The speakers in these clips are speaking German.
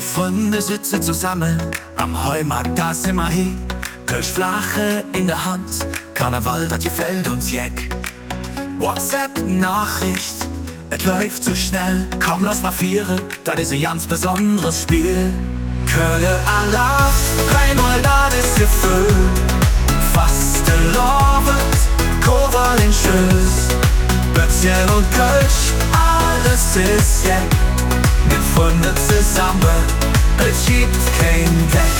Freunde sitzen zusammen am Heumarkt, da sind wir hin. Kölschflache in der Hand, Karneval, das gefällt uns jeck. WhatsApp-Nachricht, es läuft so schnell. Komm, lass mal vieren, das ist ein ganz besonderes Spiel. Kölle Alarv, dreimal das ist Gefühl. Fastelovend, Koval in Schöß, Bötzchen und Kölsch, alles ist jeck. Mit Freunde zusammen, es gibt kein Weg.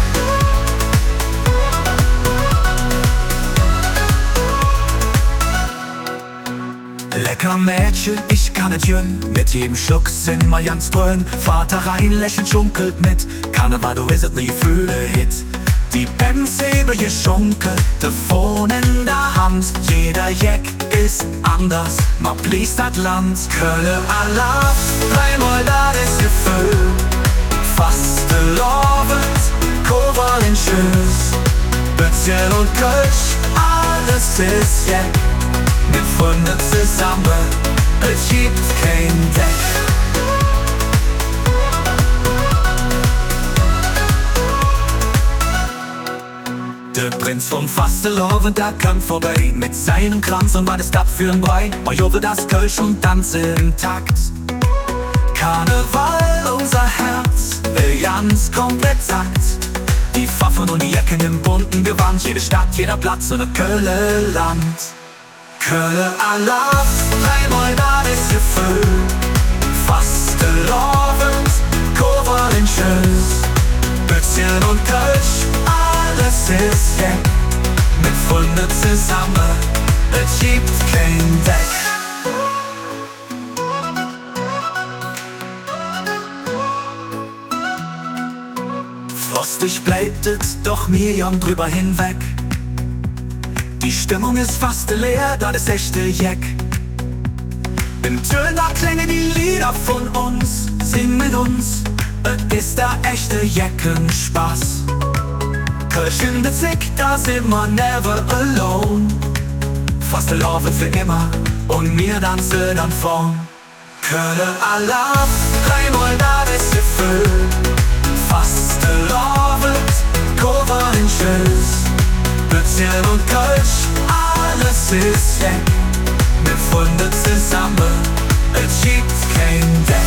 Lecker Mädchen, ich kann es jön. Mit jedem Schluck sind wir ganz drön. Vater rein, lächelt, schunkelt mit. Karneval, du ist es nie fühle Hit. Die Bemsebe geschunkelt, der Phone in der Hand. Jeder Jeck ist anders, man blies das Land. Kölle Alarv, dreimal das ist Gefühl. Fastelovend, Koval in Schöß, Bötzchen und Kölsch, alles ist Jeck. Mit Freunde zusammen, es gibt kein Deck. Der Prinz vom Fastelovend, der kam vorbei mit seinem Kranz und war das Stab für ein Brei. Majove das Kölsch und tanze im Takt. Karneval, unser Herz, will ganz komplett sackt. Die Pfaffen und die Jecken im bunten Gewand, jede Stadt, jeder Platz und das Kölle-Land. Kölle Alarv, dreimal das ist Gefühl. Fastelovend, Koval in Schöß, Bötzchen und Kölsch, alles ist jeck. Mit Freunde zusammen, es gibt kein Deck. Frostig bleibt es, doch mir jung drüber hinweg. Die Stimmung ist fast leer, das ist echte Jeck. Im Töner klängen die Lieder von uns, sing mit uns, es ist der echte Jeckenspaß. Kölsch in der Zick, da sind wir never alone. Fastelovend für immer und wir tanzen dann vorn. Kölle Alarv, dreimal das ist Gefühl. Fastelovend, Koval in Schöß, Bötzchen und Kölsch, alles ist jeck. Mit Freunde zusammen, es gibt kein Deck.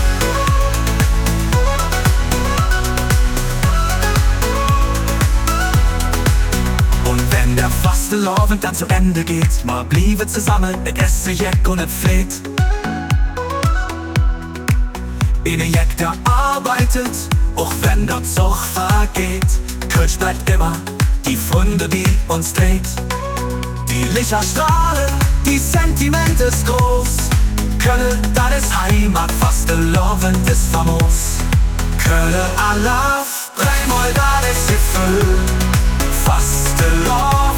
Und wenn der Fastelovend dann zu Ende geht, mal bliebe zusammen, et esse jeck und et pflegt. In ein Jeck, der arbeitet, auch wenn der Zug vergeht. Kölsch bleibt immer die Freunde, die uns dreht. Die Lichter strahlen, die Sentiment ist groß. Kölle, das ist Heimat, Fastelovend ist famos. Kölle Alarv, dreimal das ist Gefühl. Fastelovend,